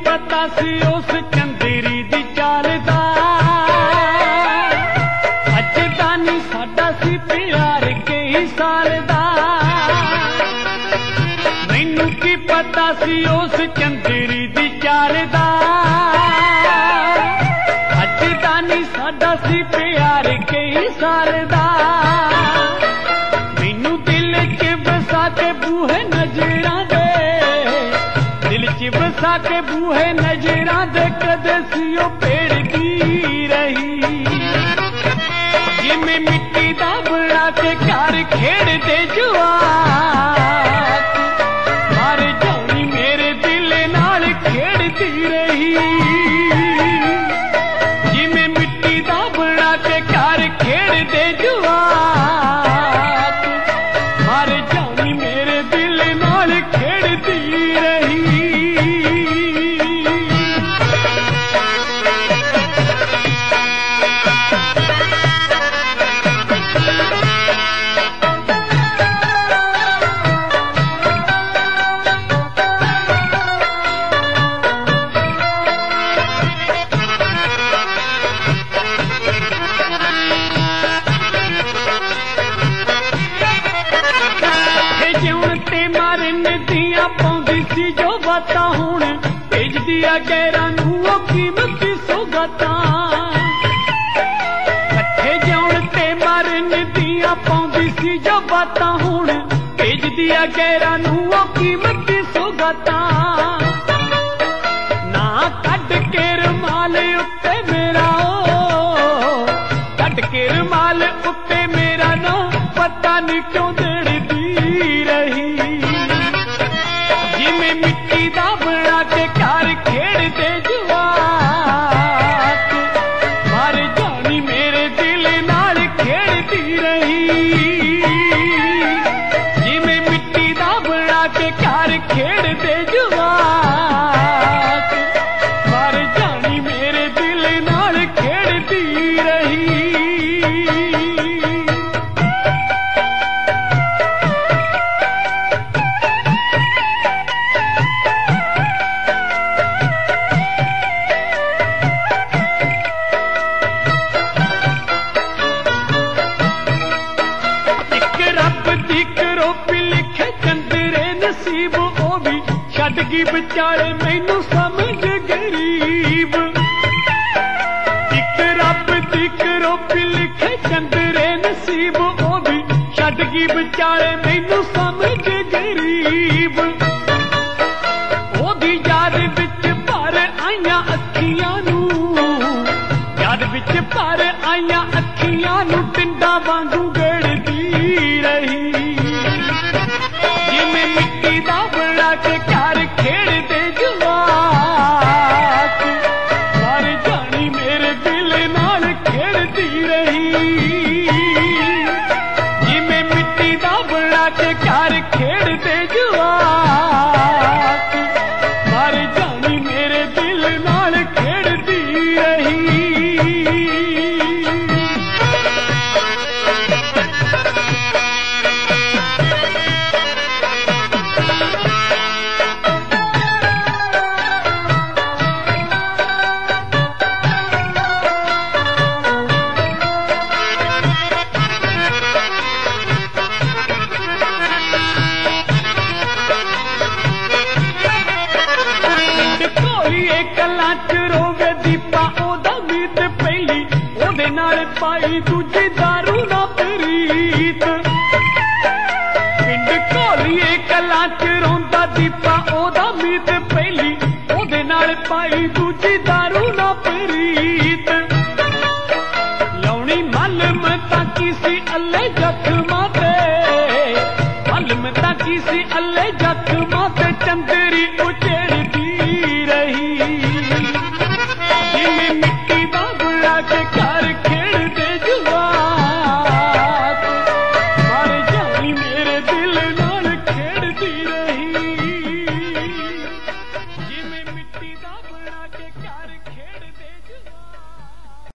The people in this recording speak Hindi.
पता सी उस चंदेरी दी चाल दा, अज दा नी साडा सी प्यार कई साल दा। मैनू की पता सी उस चंदेरी दी चाल दा, अज दा नी साडा सी प्यार कई साल दा। मैनू दिल च बसा के बूहे नजरां दे, दिल च बसा के बूहे नजरां दे कदे सी ओ पेड़दी रही। जिमें मिट्टी दा बना के घर खेड़दे जवाक, मर जानी मेरे दिल नाल खेड़दी रही। जिमें मिट्टी दा बना के घर खेड़दे जवाक, मर जानी मेरे दिल नाल खेड़दी रही। जो बातां हुण भेजदी आ गैरां नूं ओ कीमती सौगातां, कट्ठे जाउण ते मरन दियां पाउंदी सी जो बातां हुण भेजदी आ गैरां नूं ओ कीमती सौगातां। ना कढ के रुमाल उत्ते मेरा कढ के रुमाल उत्ते मेरा ना पता नी क्यों दड़दी रही। जिमें मिट्टी दा बना के घर खेड़दे जवाक, मर जानी मेरे दिल नाल खेड़दी रही। जिमें मिट्टी दा बना के घर खेड़दे जवाक, मर जानी मेरे दिल नाल खेड़दी रही। छड्डगी विचाले मैनू समझ गरीब, एक रब दी करोपी लिखे चंदरे नसीब। ओ भी छड्डगी विचाले मैनू समझ गरीब। ओदी याद विच भर आईयां अखियां नूं, याद विच भर आईयां अखियां नूं टिंडा वांगू गड़दी रही। जिमें मिट्टी दा बना के घर खेड़दे जवाक, मर जानी मेरे दिल नाल खेड़दी रही। जिमें मिट्टी दा बना के घर खेड़दे जवाक, मर जानी मेरे दिल नाल खेड़दी रही। कलां च रोवे दीपा ओदा मीत पहली, ओदे नाल पाई दूजी दारू ना प्रीत। पिंड घोलिए कलां च रोंदा दीपा ओदा मीत पहली, ओदे नाल पाई दूजी दारू ना प्रीत। लौनी मलम ताकी सी अल्ले जख्मां ते, मलम ताकी सी अल्ले जख्मां ते चंदरी उचे